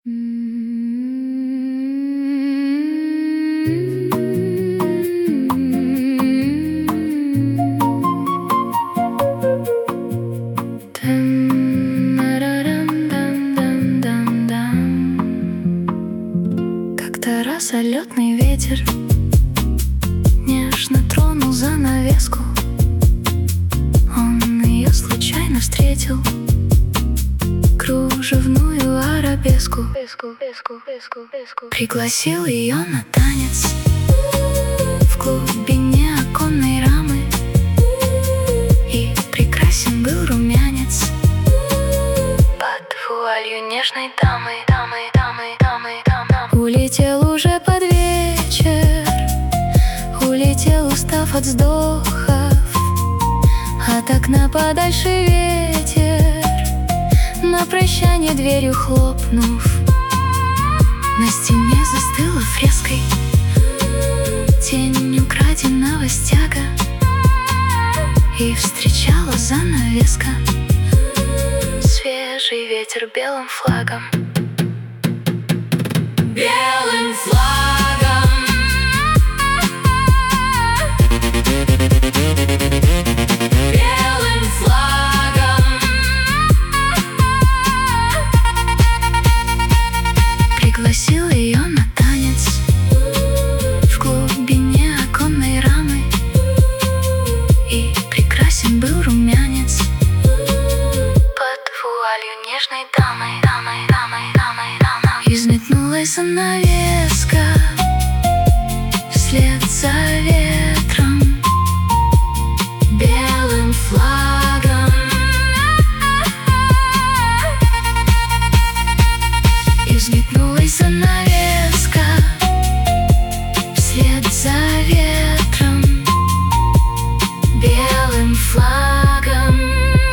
Как-то раз лётный ветер нежно тронул занавеску. Он её случайно встретил, кружевную арабеску. Пригласил её на танец в глубине оконной рамы, и прекрасен был румянец под вуалью нежной дамы. Улетел уже под вечер, улетел, устав от вздохов, от окна подальше ветер, на прощание дверью хлопнув. На стене застыла фреской тень украденного стяга, и встречала занавеска свежий ветер белым флагом. Белым флагом, белым флагом. Пригласил ее на танец в глубине оконной рамы, и прекрасен был румянец под вуалью нежной дамы. Изметнулась занавеска вслед за ветром белым флагом. Изметнулась занавеска вслед за ветром белым флагом.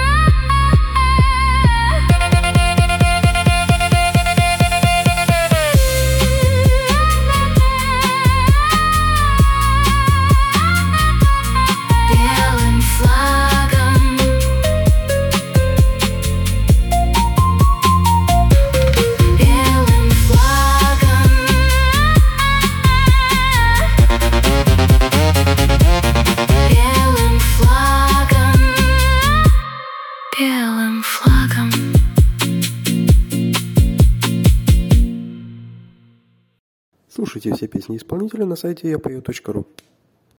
Белым флагом. Слушайте все песни исполнителя на сайте yapою.ru.